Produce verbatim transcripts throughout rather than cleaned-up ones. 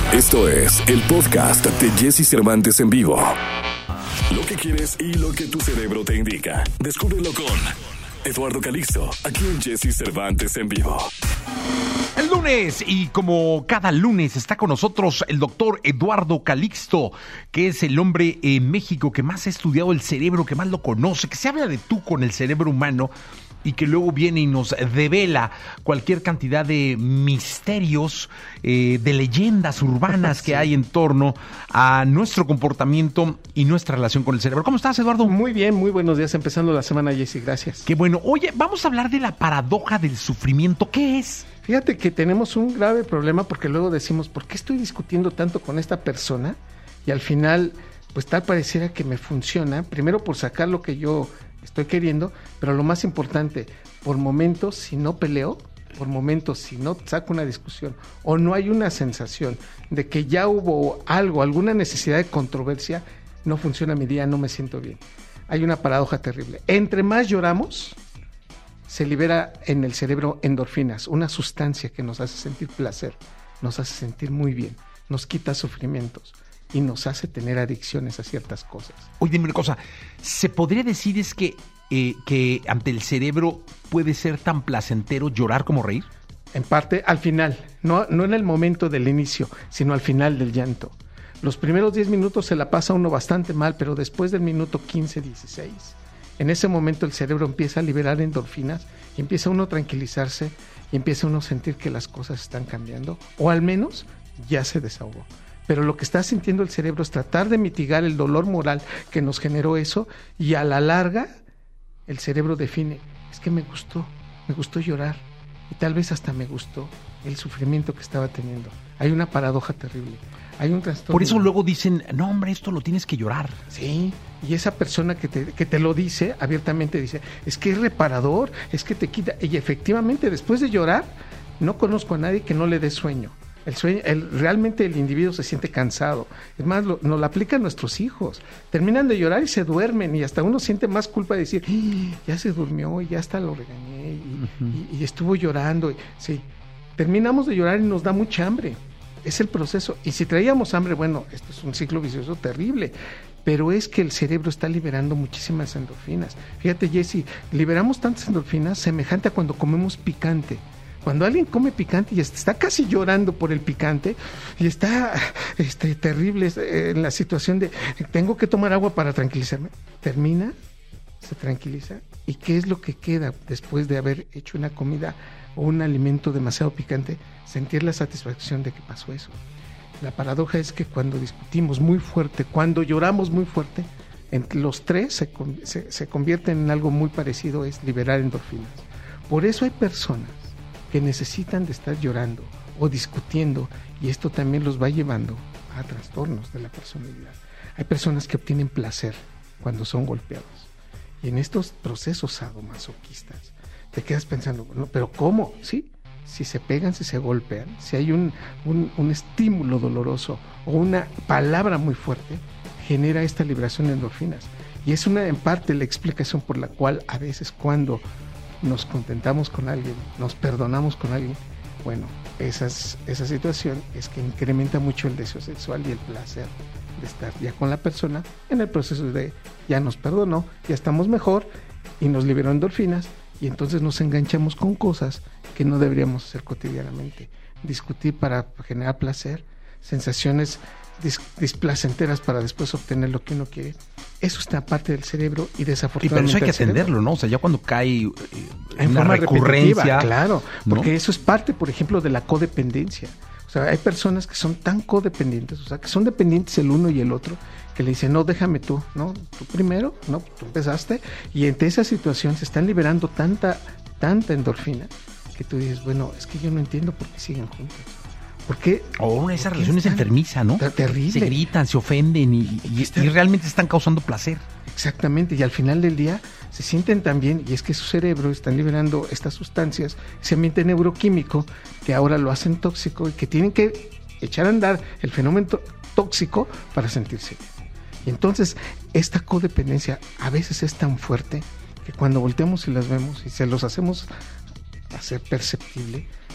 Esto es el podcast de Jesse Cervantes en vivo. Lo que quieres y lo que tu cerebro te indica. Descúbrelo con Eduardo Calixto, aquí en Jesse Cervantes en vivo. El lunes, y como cada lunes está con nosotros el doctor Eduardo Calixto, que es el hombre en México que más ha estudiado el cerebro, que más lo conoce, que se habla de tú con el cerebro humano y que luego viene y nos devela cualquier cantidad de misterios, eh, de leyendas urbanas que sí. hay en torno a nuestro comportamiento y nuestra relación con el cerebro. ¿Cómo estás, Eduardo? Muy bien, muy buenos días, empezando la semana, Jesse, gracias. Qué bueno. Oye, vamos a hablar de la paradoja del sufrimiento. ¿Qué es? Fíjate que tenemos un grave problema porque luego decimos, ¿por qué estoy discutiendo tanto con esta persona? Y al final, pues tal pareciera que me funciona, primero por sacar lo que yo estoy queriendo, pero lo más importante, por momentos si no peleo, por momentos si no saco una discusión o no hay una sensación de que ya hubo algo, alguna necesidad de controversia, no funciona mi día, no me siento bien. Hay una paradoja terrible. Entre más lloramos, se libera en el cerebro endorfinas, una sustancia que nos hace sentir placer, nos hace sentir muy bien, nos quita sufrimientos y nos hace tener adicciones a ciertas cosas. Oye, dime una cosa, ¿se podría decir es que, eh, que ante el cerebro puede ser tan placentero llorar como reír? En parte, al final, no, no en el momento del inicio, sino al final del llanto. Los primeros diez minutos se la pasa uno bastante mal, pero después del minuto quince, dieciséis, en ese momento el cerebro empieza a liberar endorfinas y empieza uno a tranquilizarse y empieza uno a sentir que las cosas están cambiando, o al menos ya se desahogó. Pero lo que está sintiendo el cerebro es tratar de mitigar el dolor moral que nos generó eso, y a la larga el cerebro define, es que me gustó, me gustó llorar y tal vez hasta me gustó el sufrimiento que estaba teniendo. Hay una paradoja terrible, hay un trastorno. Por eso luego dicen, no hombre, esto lo tienes que llorar. Sí, y esa persona que te, que te lo dice abiertamente dice, es que es reparador, es que te quita, y efectivamente después de llorar no conozco a nadie que no le dé sueño. El sueño, el, realmente el individuo se siente cansado. Es más, lo, nos lo aplican nuestros hijos. Terminan de llorar y se duermen, y hasta uno siente más culpa de decir, ¡ah! Ya se durmió y ya hasta lo regañé y, uh-huh. y, y estuvo llorando. Sí, terminamos de llorar y nos da mucha hambre. Es el proceso. Y si traíamos hambre, bueno, esto es un ciclo vicioso terrible. Pero es que el cerebro está liberando muchísimas endorfinas. Fíjate, Jesse, liberamos tantas endorfinas semejante a cuando comemos picante. Cuando alguien come picante y está casi llorando por el picante y está este, terrible en la situación de tengo que tomar agua para tranquilizarme, termina, se tranquiliza, y ¿qué es lo que queda después de haber hecho una comida o un alimento demasiado picante? Sentir la satisfacción de que pasó eso. La paradoja es que cuando discutimos muy fuerte, cuando lloramos muy fuerte, entre los tres se, se, se convierten en algo muy parecido, es liberar endorfinas. Por eso hay personas que necesitan de estar llorando o discutiendo, y esto también los va llevando a trastornos de la personalidad. Hay personas que obtienen placer cuando son golpeados, y en estos procesos sadomasoquistas te quedas pensando, no, pero ¿cómo? Sí, si se pegan, si se golpean, si hay un, un, un estímulo doloroso o una palabra muy fuerte, genera esta liberación de endorfinas, y es una en parte la explicación por la cual a veces cuando nos contentamos con alguien, nos perdonamos con alguien, bueno, esas, esa situación es que incrementa mucho el deseo sexual y el placer de estar ya con la persona en el proceso de ya nos perdonó, ya estamos mejor y nos liberó endorfinas, y entonces nos enganchamos con cosas que no deberíamos hacer cotidianamente. Discutir para generar placer, sensaciones dis- displacenteras para después obtener lo que uno quiere. Eso está parte del cerebro y desafortunadamente. Y pero eso hay que atenderlo, ¿no? O sea, ya cuando cae eh, en una forma recurrencia, claro, ¿no? Porque eso es parte, por ejemplo, de la codependencia. O sea, hay personas que son tan codependientes, o sea, que son dependientes el uno y el otro, que le dicen, no, déjame tú, no, tú primero, no, tú empezaste, y entre esa situación se están liberando tanta, tanta endorfina, que tú dices, bueno, es que yo no entiendo por qué siguen juntos. ¿Por qué? O oh, esa relación es enfermiza, ¿no? Terrible. Se gritan, se ofenden y, y, y realmente están causando placer. Exactamente, y al final del día se sienten tan bien, y es que su cerebro están liberando estas sustancias, ese ambiente neuroquímico que ahora lo hacen tóxico y que tienen que echar a andar el fenómeno tóxico para sentirse bien. Y entonces esta codependencia a veces es tan fuerte que cuando volteamos y las vemos y se los hacemos hacer perceptible,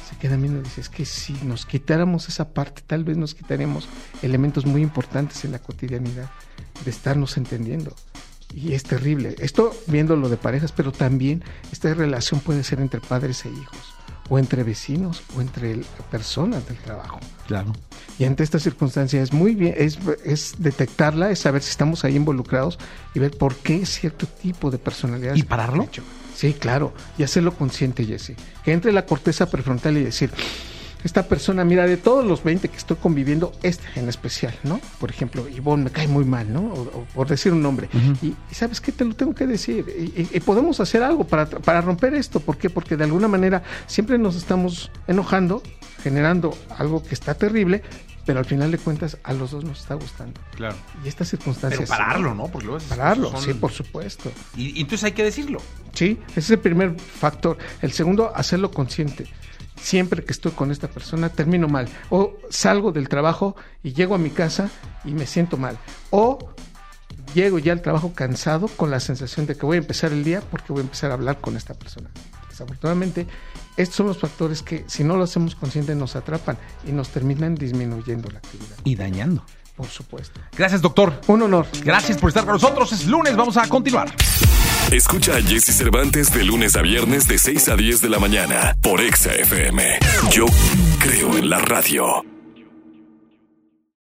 se queda viendo y dice, es que si nos quitáramos esa parte, tal vez nos quitaríamos elementos muy importantes en la cotidianidad de estarnos entendiendo. Y es terrible. Esto viéndolo de parejas, pero también esta relación puede ser entre padres e hijos, o entre vecinos, o entre personas del trabajo. Claro. Y ante esta circunstancia es muy bien, es, es detectarla, es saber si estamos ahí involucrados y ver por qué cierto tipo de personalidad. ¿Y pararlo? Sí, claro, y hacerlo consciente, Jesse. Que entre la corteza prefrontal y decir, esta persona, mira, de todos los veinte que estoy conviviendo, este en especial, ¿no? Por ejemplo, Ivonne me cae muy mal, ¿no? O, o por decir un nombre. Uh-huh. Y, y ¿sabes qué? Te lo tengo que decir. Y, y, y podemos hacer algo para, para romper esto. ¿Por qué? Porque de alguna manera siempre nos estamos enojando, generando algo que está terrible, pero al final de cuentas a los dos nos está gustando. Claro. Y estas circunstancias... Pero pararlo, ¿no? Porque luego es, pararlo, son... sí, por supuesto. Y, y entonces hay que decirlo. Sí, ese es el primer factor. El segundo, hacerlo consciente. Siempre que estoy con esta persona termino mal. O salgo del trabajo y llego a mi casa y me siento mal. O llego ya al trabajo cansado con la sensación de que voy a empezar el día porque voy a empezar a hablar con esta persona. Desafortunadamente, estos son los factores que, si no lo hacemos consciente, nos atrapan y nos terminan disminuyendo la actividad. Y dañando. Por supuesto. Gracias, doctor. Un honor. Gracias por estar con nosotros. Es lunes, vamos a continuar. Escucha a Jesse Cervantes de lunes a viernes de seis a diez de la mañana por Exa F M. Yo creo en la radio.